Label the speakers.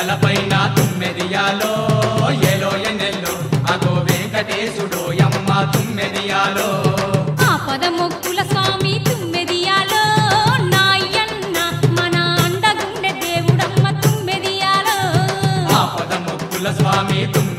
Speaker 1: కొండలపైన తుమ్మెదియాలో ఏలో ఎన్నెల్లో అగో వెంకటేశుడు యమ్మ తుమ్మెదియాలో
Speaker 2: ఆపద మొక్కుల స్వామి తుమ్మెదియాలో నాయన్న మన అండగుండె దేవుడమ్మ తుమ్మెదియాలో
Speaker 1: ఆపద మొక్కుల స్వామి